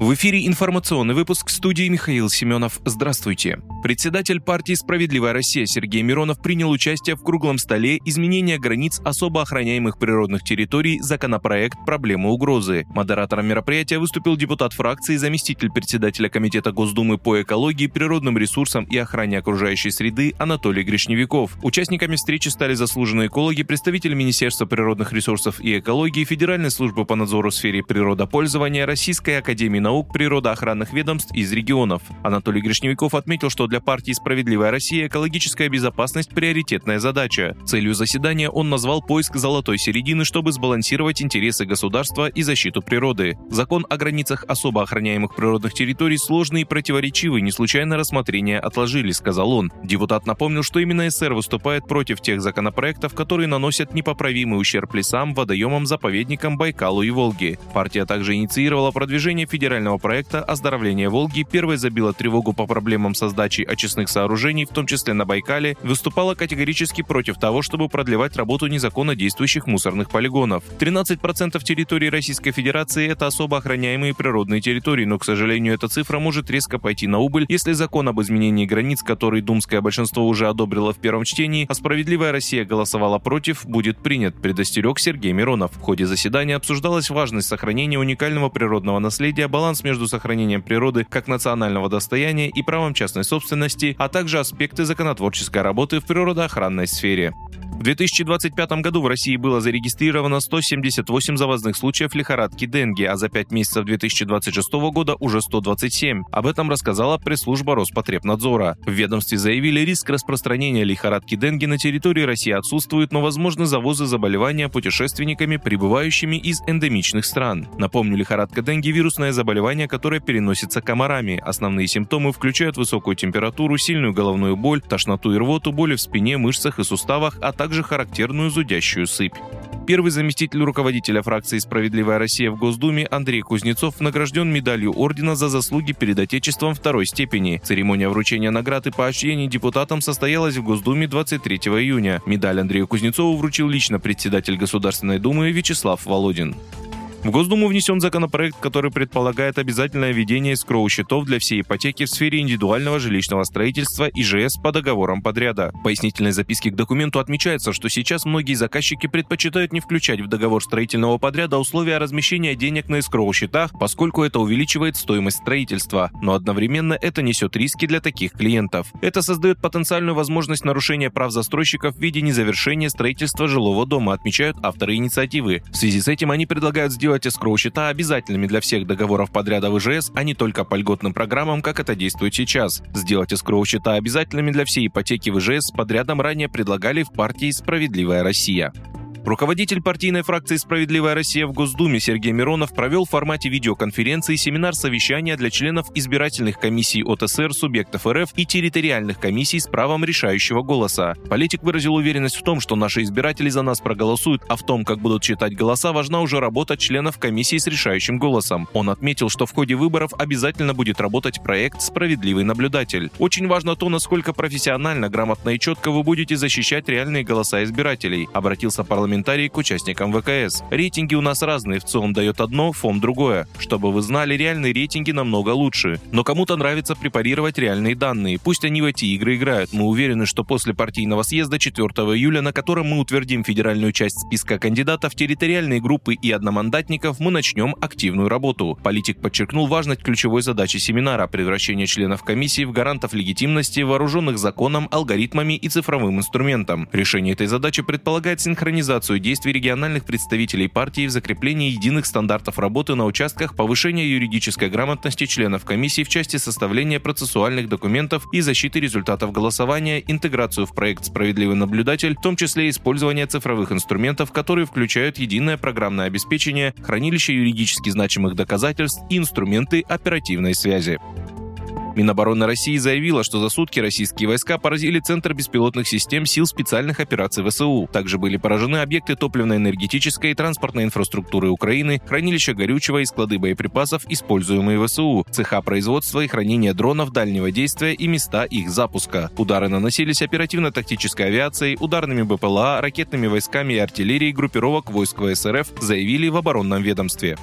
В эфире информационный выпуск, в студии Михаил Семенов. Здравствуйте. Председатель партии «Справедливая Россия» Сергей Миронов принял участие в круглом столе «Изменение границ особо охраняемых природных территорий. Законопроект «Проблемы угрозы». Модератором мероприятия выступил депутат фракции, заместитель председателя Комитета Госдумы по экологии, природным ресурсам и охране окружающей среды Анатолий Гришневиков. Участниками встречи стали заслуженные экологи, представители Министерства природных ресурсов и экологии, Федеральной службы по надзору в сфере природопользования, Российской академии наук, природоохранных ведомств из регионов. Анатолий Гришневиков отметил, что для партии «Справедливая Россия» экологическая безопасность – приоритетная задача. Целью заседания он назвал поиск золотой середины, чтобы сбалансировать интересы государства и защиту природы. Закон о границах особо охраняемых природных территорий сложный и противоречивый, не случайно рассмотрение отложили, сказал он. Депутат напомнил, что именно СР выступает против тех законопроектов, которые наносят непоправимый ущерб лесам, водоемам, заповедникам Байкалу и Волги. Партия также инициировала продвижение федерального проекта «Оздоровление Волги», первой забила тревогу по проблемам со сдачей очистных сооружений, в том числе на Байкале, выступала категорически против того, чтобы продлевать работу незаконно действующих мусорных полигонов. 13% территории Российской Федерации – это особо охраняемые природные территории, но, к сожалению, эта цифра может резко пойти на убыль, если закон об изменении границ, который думское большинство уже одобрило в первом чтении, а «Справедливая Россия» голосовала против, будет принят, предостерег Сергей Миронов. В ходе заседания обсуждалась важность сохранения уникального природного наследия, баланс между сохранением природы как национального достояния и правом частной собственности, а также аспекты законотворческой работы в природоохранной сфере. В 2025 году в России было зарегистрировано 178 завозных случаев лихорадки денге, а за 5 месяцев 2026 года уже 127. Об этом рассказала пресс-служба Роспотребнадзора. В ведомстве заявили, риск распространения лихорадки денге на территории России отсутствует, но возможны завозы заболевания путешественниками, прибывающими из эндемичных стран. Напомню, лихорадка денге – вирусное заболевание, которое переносится комарами. Основные симптомы включают высокую температуру, сильную головную боль, тошноту и рвоту, боли в спине, мышцах и суставах, а также характерную зудящую сыпь. Первый заместитель руководителя фракции «Справедливая Россия» в Госдуме Андрей Кузнецов награжден медалью ордена за заслуги перед Отечеством второй степени. Церемония вручения наград и поощрений депутатам состоялась в Госдуме 23 июня. Медаль Андрею Кузнецову вручил лично председатель Государственной Думы Вячеслав Володин. В Госдуму внесен законопроект, который предполагает обязательное введение эскроу-счетов для всей ипотеки в сфере индивидуального жилищного строительства ИЖС по договорам подряда. В пояснительной записке к документу отмечается, что сейчас многие заказчики предпочитают не включать в договор строительного подряда условия размещения денег на эскроу-счетах, поскольку это увеличивает стоимость строительства, но одновременно это несет риски для таких клиентов. Это создает потенциальную возможность нарушения прав застройщиков в виде незавершения строительства жилого дома, отмечают авторы инициативы. В связи с этим они предлагают сделать эскроу-счета обязательными для всех договоров подряда в ИЖС, а не только по льготным программам, как это действует сейчас. Сделать эскроу-счета обязательными для всей ипотеки в ИЖС с подрядом ранее предлагали в партии «Справедливая Россия». Руководитель партийной фракции «Справедливая Россия» в Госдуме Сергей Миронов провел в формате видеоконференции семинар-совещания для членов избирательных комиссий от СР, субъектов РФ и территориальных комиссий с правом решающего голоса. Политик выразил уверенность в том, что наши избиратели за нас проголосуют, а в том, как будут считать голоса, важна уже работа членов комиссии с решающим голосом. Он отметил, что в ходе выборов обязательно будет работать проект «Справедливый наблюдатель». Очень важно то, насколько профессионально, грамотно и четко вы будете защищать реальные голоса избирателей, обратился парламентарий к участникам ВКС. Рейтинги у нас разные, ВЦИОМ дает одно, ФОМ другое. Чтобы вы знали, реальные рейтинги намного лучше. Но кому-то нравится препарировать реальные данные. Пусть они в эти игры играют. Мы уверены, что после партийного съезда 4 июля, на котором мы утвердим федеральную часть списка кандидатов, территориальные группы и одномандатников, мы начнем активную работу. Политик подчеркнул важность ключевой задачи семинара – превращение членов комиссии в гарантов легитимности, вооруженных законом, алгоритмами и цифровым инструментом. Решение этой задачи предполагает синхронизацию действий региональных представителей партии в закреплении единых стандартов работы на участках, повышение юридической грамотности членов комиссии в части составления процессуальных документов и защиты результатов голосования, интеграцию в проект «Справедливый наблюдатель», в том числе использование цифровых инструментов, которые включают единое программное обеспечение, хранилище юридически значимых доказательств и инструменты оперативной связи. Минобороны России заявила, что за сутки российские войска поразили Центр беспилотных систем сил специальных операций ВСУ. Также были поражены объекты топливно-энергетической и транспортной инфраструктуры Украины, хранилища горючего и склады боеприпасов, используемые ВСУ, цеха производства и хранения дронов дальнего действия и места их запуска. Удары наносились оперативно-тактической авиацией, ударными БПЛА, ракетными войсками и артиллерией группировок войск ВСРФ, заявили в оборонном ведомстве.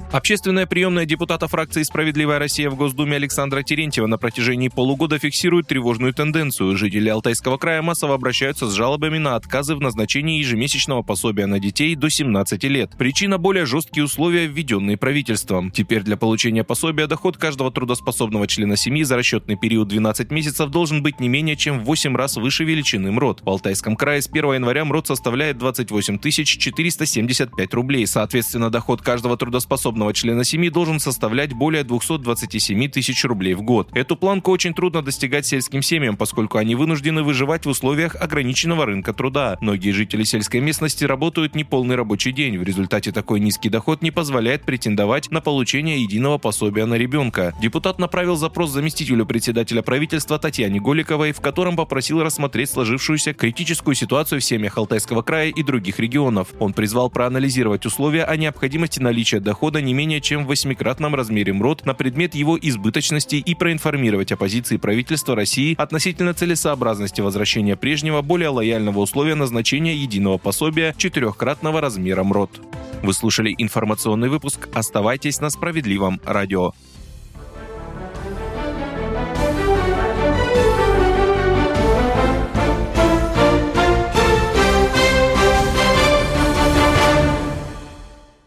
Общественная приемная депутата фракции «Справедливая Россия» в Госдуме Александра Терентьева на протяжении полугода фиксирует тревожную тенденцию. Жители Алтайского края массово обращаются с жалобами на отказы в назначении ежемесячного пособия на детей до 17 лет. Причина – более жесткие условия, введенные правительством. Теперь для получения пособия доход каждого трудоспособного члена семьи за расчетный период 12 месяцев должен быть не менее чем в 8 раз выше величины МРОТ. В Алтайском крае с 1 января МРОТ составляет 28 475 рублей. Соответственно, доход каждого трудоспособного члена семьи должен составлять более 227 тысяч рублей в год. Эту планку очень трудно достигать сельским семьям, поскольку они вынуждены выживать в условиях ограниченного рынка труда. Многие жители сельской местности работают неполный рабочий день. В результате такой низкий доход не позволяет претендовать на получение единого пособия на ребенка. Депутат направил запрос заместителю председателя правительства Татьяне Голиковой, в котором попросил рассмотреть сложившуюся критическую ситуацию в семьях Алтайского края и других регионов. Он призвал проанализировать условия о необходимости наличия дохода не менее чем в 8-кратном размере МРОТ на предмет его избыточности и проинформировать о позиции правительства России относительно целесообразности возвращения прежнего, более лояльного условия назначения единого пособия 4-кратного размера МРОТ. Вы слушали информационный выпуск. Оставайтесь на Справедливом радио.